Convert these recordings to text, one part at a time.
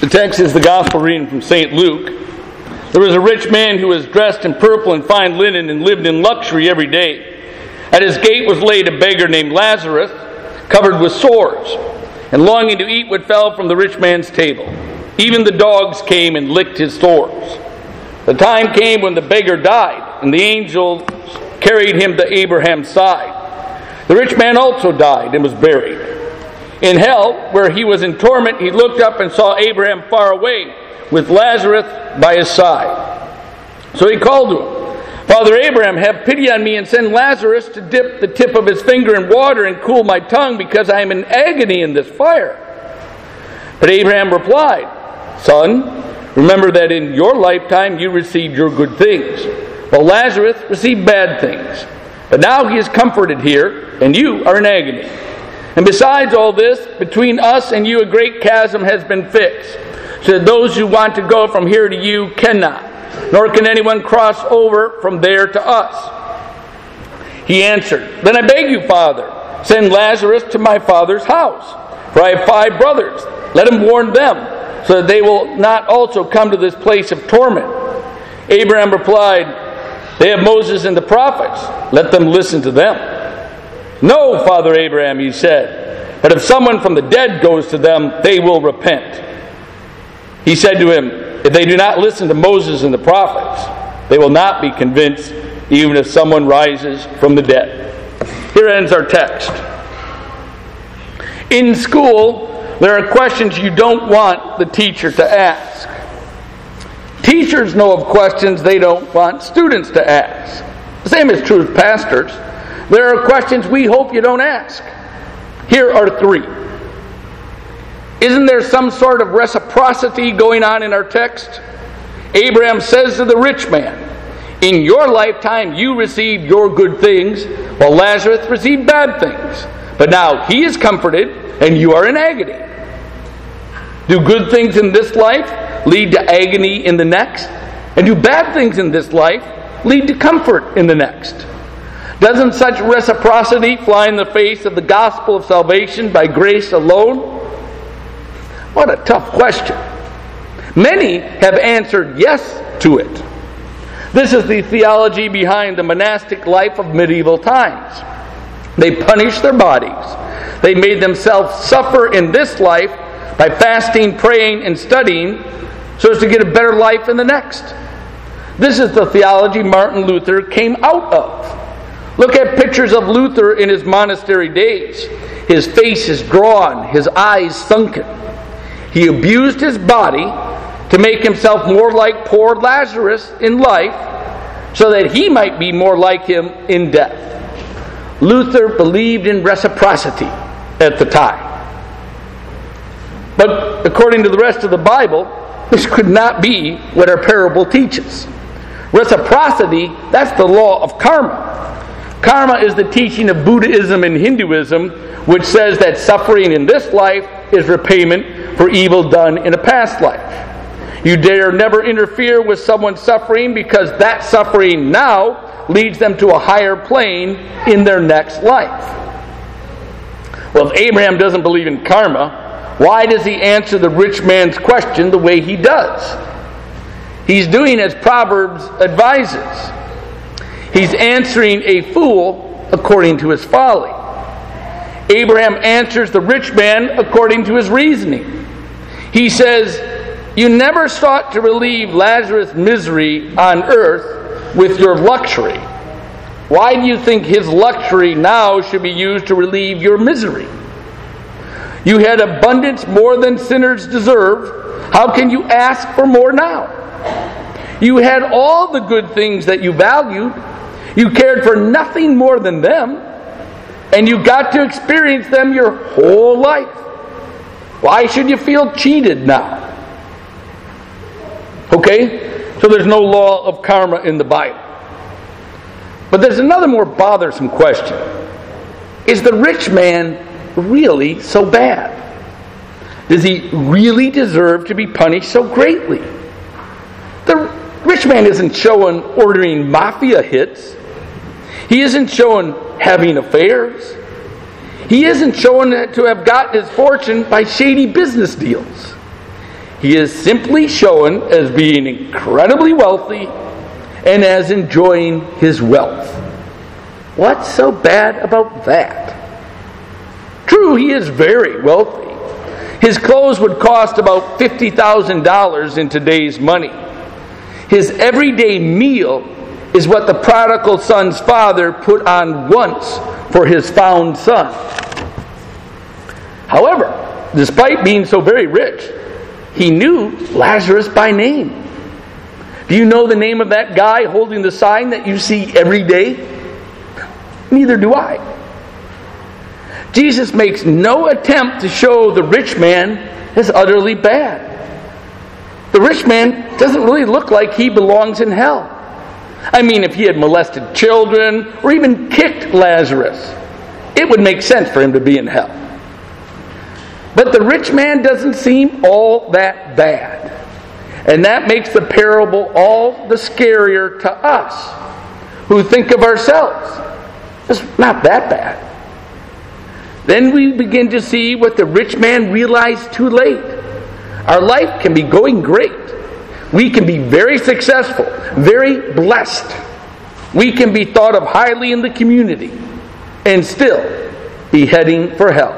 The text is the Gospel reading from St. Luke. There was a rich man who was dressed in purple and fine linen and lived in luxury every day. At his gate was laid a beggar named Lazarus, covered with sores, and longing to eat what fell from the rich man's table. Even the dogs came and licked his sores. The time came when the beggar died, and the angels carried him to Abraham's side. The rich man also died and was buried. In hell, where he was in torment, he looked up and saw Abraham far away, with Lazarus by his side. So he called to him, "Father Abraham, have pity on me and send Lazarus to dip the tip of his finger in water and cool my tongue, because I am in agony in this fire." But Abraham replied, "Son, remember that in your lifetime you received your good things, while Lazarus received bad things. But now he is comforted here, and you are in agony. And besides all this, between us and you a great chasm has been fixed, so that those who want to go from here to you cannot, nor can anyone cross over from there to us." He answered, "Then I beg you, Father, send Lazarus to my father's house, for I have 5 brothers. Let him warn them, so that they will not also come to this place of torment." Abraham replied, "They have Moses and the prophets. Let them listen to them." "No, Father Abraham," he said, "but if someone from the dead goes to them, they will repent." He said to him, "If they do not listen to Moses and the prophets, they will not be convinced, even if someone rises from the dead." Here ends our text. In school, there are questions you don't want the teacher to ask. Teachers know of questions they don't want students to ask. The same is true of pastors. There are questions we hope you don't ask. Here are 3. Isn't there some sort of reciprocity going on in our text? Abraham says to the rich man, "In your lifetime you received your good things, while Lazarus received bad things. But now he is comforted, and you are in agony." Do good things in this life lead to agony in the next? And do bad things in this life lead to comfort in the next? Doesn't such reciprocity fly in the face of the gospel of salvation by grace alone? What a tough question. Many have answered yes to it. This is the theology behind the monastic life of medieval times. They punished their bodies. They made themselves suffer in this life by fasting, praying, and studying so as to get a better life in the next. This is the theology Martin Luther came out of. Look at pictures of Luther in his monastery days. His face is drawn, his eyes sunken. He abused his body to make himself more like poor Lazarus in life, so that he might be more like him in death. Luther believed in reciprocity at the time. But according to the rest of the Bible, this could not be what our parable teaches. Reciprocity, that's the law of karma. Karma is the teaching of Buddhism and Hinduism, which says that suffering in this life is repayment for evil done in a past life. You dare never interfere with someone's suffering, because that suffering now leads them to a higher plane in their next life. Well, if Abraham doesn't believe in karma, why does he answer the rich man's question the way he does? He's doing as Proverbs advises. He's answering a fool according to his folly. Abraham answers the rich man according to his reasoning. He says, "You never sought to relieve Lazarus' misery on earth with your luxury. Why do you think his luxury now should be used to relieve your misery? You had abundance more than sinners deserve. How can you ask for more now? You had all the good things that you valued. You cared for nothing more than them, and you got to experience them your whole life. Why should you feel cheated now?" Okay? So there's no law of karma in the Bible. But there's another more bothersome question. Is the rich man really so bad? Does he really deserve to be punished so greatly? The rich man isn't shown ordering mafia hits. He isn't shown having affairs. He isn't shown to have gotten his fortune by shady business deals. he is simply shown as being incredibly wealthy and as enjoying his wealth. What's so bad about that? True, he is very wealthy. His clothes would cost about $50,000 in today's money. His everyday meal is what the prodigal son's father put on once for his found son. However, despite being so very rich, he knew Lazarus by name. Do you know the name of that guy holding the sign that you see every day? Neither do I. Jesus makes no attempt to show the rich man as utterly bad. The rich man doesn't really look like he belongs in hell. I mean, if he had molested children or even kicked Lazarus, it would make sense for him to be in hell. But the rich man doesn't seem all that bad. And that makes the parable all the scarier to us, who think of ourselves as not that bad. Then we begin to see what the rich man realized too late. Our life can be going great. We can be very successful, very blessed. We can be thought of highly in the community and still be heading for hell.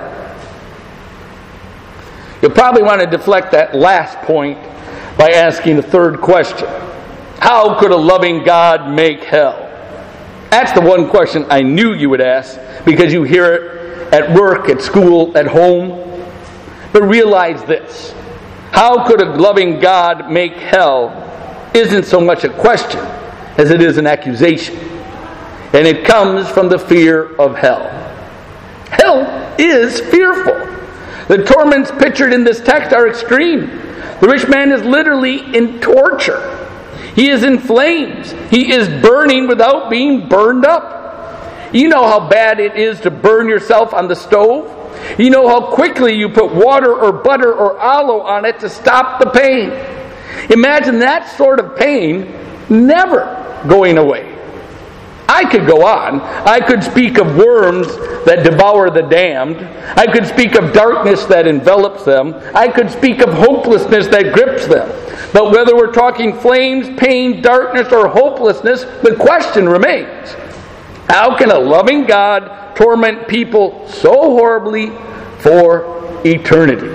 You'll probably want to deflect that last point by asking the third question. How could a loving God make hell? That's the one question I knew you would ask, because you hear it at work, at school, at home. But realize this. How could a loving God make hell isn't so much a question as it is an accusation. And it comes from the fear of hell. Hell is fearful. The torments pictured in this text are extreme. The rich man is literally in torture. He is in flames. He is burning without being burned up. You know how bad it is to burn yourself on the stove? You know how quickly you put water or butter or aloe on it to stop the pain. Imagine that sort of pain never going away. I could go on. I could speak of worms that devour the damned. I could speak of darkness that envelops them. I could speak of hopelessness that grips them. But whether we're talking flames, pain, darkness, or hopelessness, the question remains. How can a loving God torment people so horribly for eternity?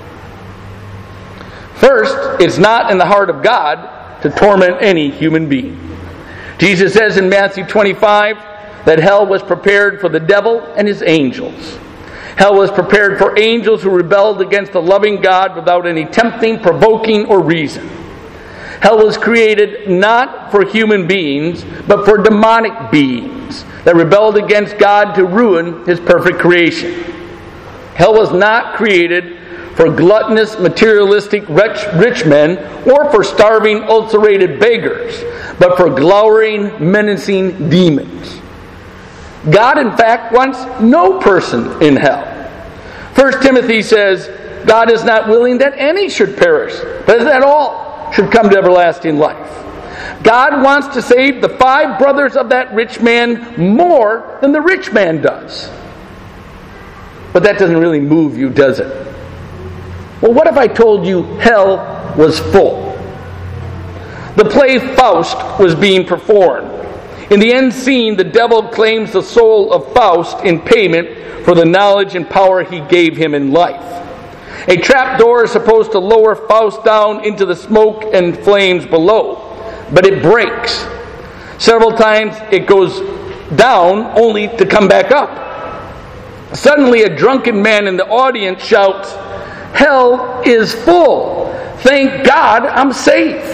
First, it's not in the heart of God to torment any human being. Jesus says in Matthew 25 that hell was prepared for the devil and his angels. Hell was prepared for angels who rebelled against the loving God without any tempting, provoking, or reason. Hell was created not for human beings, but for demonic beings that rebelled against God to ruin His perfect creation. Hell was not created for gluttonous, materialistic, rich men, or for starving, ulcerated beggars, but for glowering, menacing demons. God, in fact, wants no person in hell. 1 Timothy says, God is not willing that any should perish, but that all should come to everlasting life. God wants to save the 5 brothers of that rich man more than the rich man does. But that doesn't really move you, does it? Well, what if I told you hell was full? The play Faust was being performed. In the end scene, the devil claims the soul of Faust in payment for the knowledge and power he gave him in life. A trap door is supposed to lower Faust down into the smoke and flames below, but it breaks. Several times it goes down only to come back up. Suddenly a drunken man in the audience shouts, "Hell is full. Thank God I'm safe."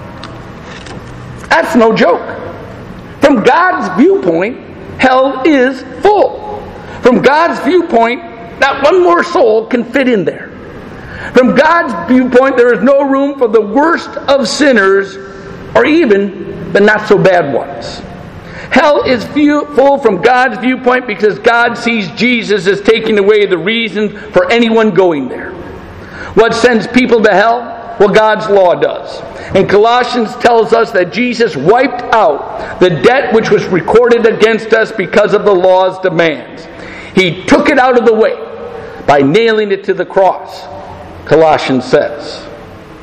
That's no joke. From God's viewpoint, hell is full. From God's viewpoint, not one more soul can fit in there. From God's viewpoint, there is no room for the worst of sinners or even the not so bad ones. Hell is full from God's viewpoint because God sees Jesus as taking away the reason for anyone going there. What sends people to hell? Well, God's law does. And Colossians tells us that Jesus wiped out the debt which was recorded against us because of the law's demands. He took it out of the way by nailing it to the cross, Colossians says.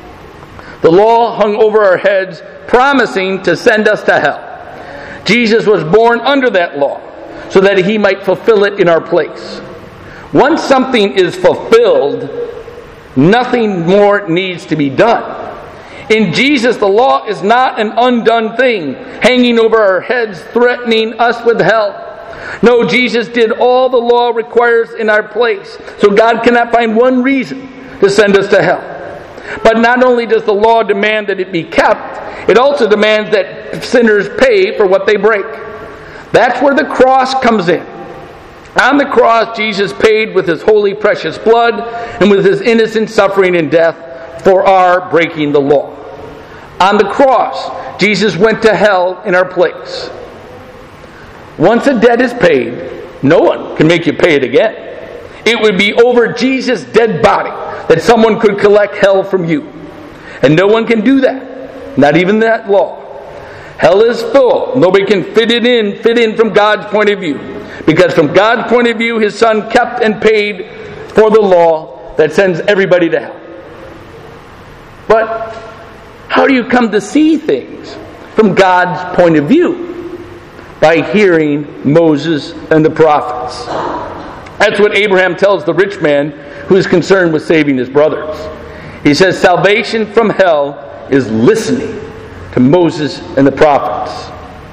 The law hung over our heads, promising to send us to hell. Jesus was born under that law, so that he might fulfill it in our place. Once something is fulfilled, nothing more needs to be done. In Jesus, the law is not an undone thing, hanging over our heads, threatening us with hell. No, Jesus did all the law requires in our place, so God cannot find one reason to send us to hell. But not only does the law demand that it be kept, it also demands that sinners pay for what they break. That's where the cross comes in. On the cross, Jesus paid with his holy, precious blood and with his innocent suffering and death for our breaking the law. On the cross, Jesus went to hell in our place. Once a debt is paid, no one can make you pay it again. It would be over Jesus' dead body that someone could collect hell from you. And no one can do that. Not even that law. Hell is full. Nobody can fit in from God's point of view. Because from God's point of view, his Son kept and paid for the law that sends everybody to hell. But how do you come to see things from God's point of view? By hearing Moses and the prophets. That's what Abraham tells the rich man who is concerned with saving his brothers. He says, salvation from hell is listening to Moses and the prophets.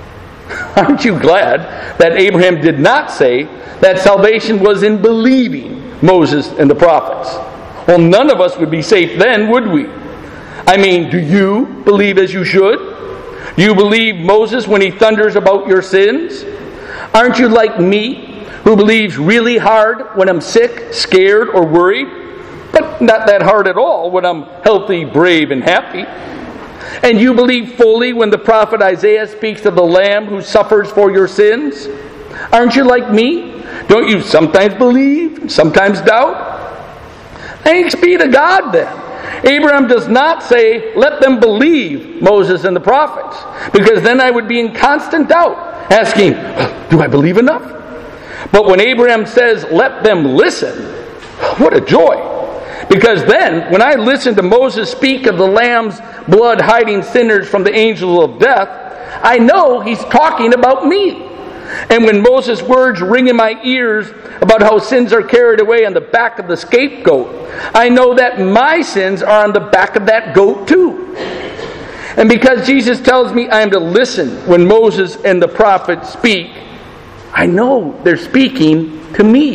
Aren't you glad that Abraham did not say that salvation was in believing Moses and the prophets? Well, none of us would be safe then, would we? I mean, do you believe as you should? Do you believe Moses when he thunders about your sins? Aren't you like me, who believes really hard when I'm sick, scared, or worried, but not that hard at all when I'm healthy, brave, and happy? And you believe fully when the prophet Isaiah speaks of the Lamb who suffers for your sins? Aren't you like me? Don't you sometimes believe, sometimes doubt? Thanks be to God then. Abraham does not say, let them believe Moses and the prophets, because then I would be in constant doubt, asking, do I believe enough? But when Abraham says, let them listen, what a joy. Because then, when I listen to Moses speak of the Lamb's blood hiding sinners from the angel of death, I know he's talking about me. And when Moses' words ring in my ears about how sins are carried away on the back of the scapegoat, I know that my sins are on the back of that goat too. And because Jesus tells me I am to listen when Moses and the prophets speak, I know they're speaking to me.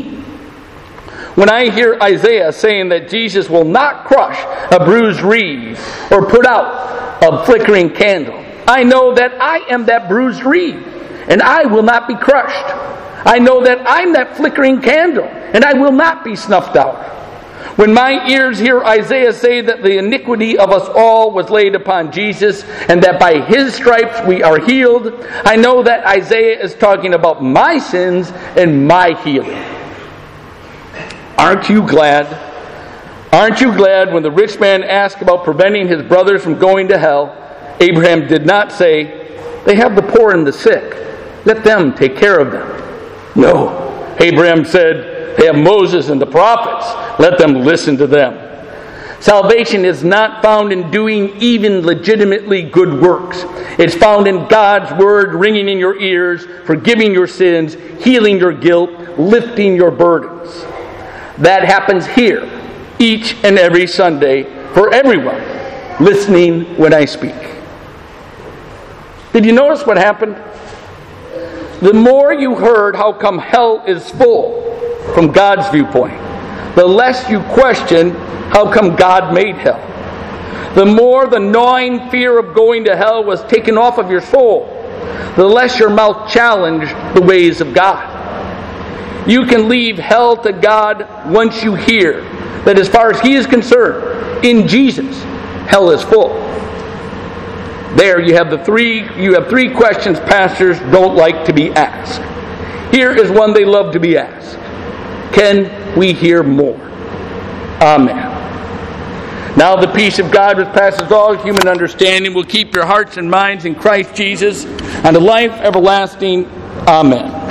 When I hear Isaiah saying that Jesus will not crush a bruised reed or put out a flickering candle, I know that I am that bruised reed, and I will not be crushed. I know that I'm that flickering candle, and I will not be snuffed out. When my ears hear Isaiah say that the iniquity of us all was laid upon Jesus, and that by his stripes we are healed, I know that Isaiah is talking about my sins and my healing. Aren't you glad? Aren't you glad when the rich man asked about preventing his brothers from going to hell, Abraham did not say, they have the poor and the sick. Let them take care of them. No. Abraham said, they have Moses and the prophets. Let them listen to them. Salvation is not found in doing even legitimately good works. It's found in God's word ringing in your ears, forgiving your sins, healing your guilt, lifting your burdens. That happens here, each and every Sunday, for everyone listening when I speak. Did you notice what happened? The more you heard how come hell is full from God's viewpoint, the less you question how come God made hell. The more the gnawing fear of going to hell was taken off of your soul, the less your mouth challenged the ways of God. You can leave hell to God once you hear that as far as He is concerned, in Jesus, hell is full. There you have three questions pastors don't like to be asked. Here is one they love to be asked. Can we hear more? Amen. Now the peace of God which passes all human understanding will keep your hearts and minds in Christ Jesus unto life everlasting. Amen.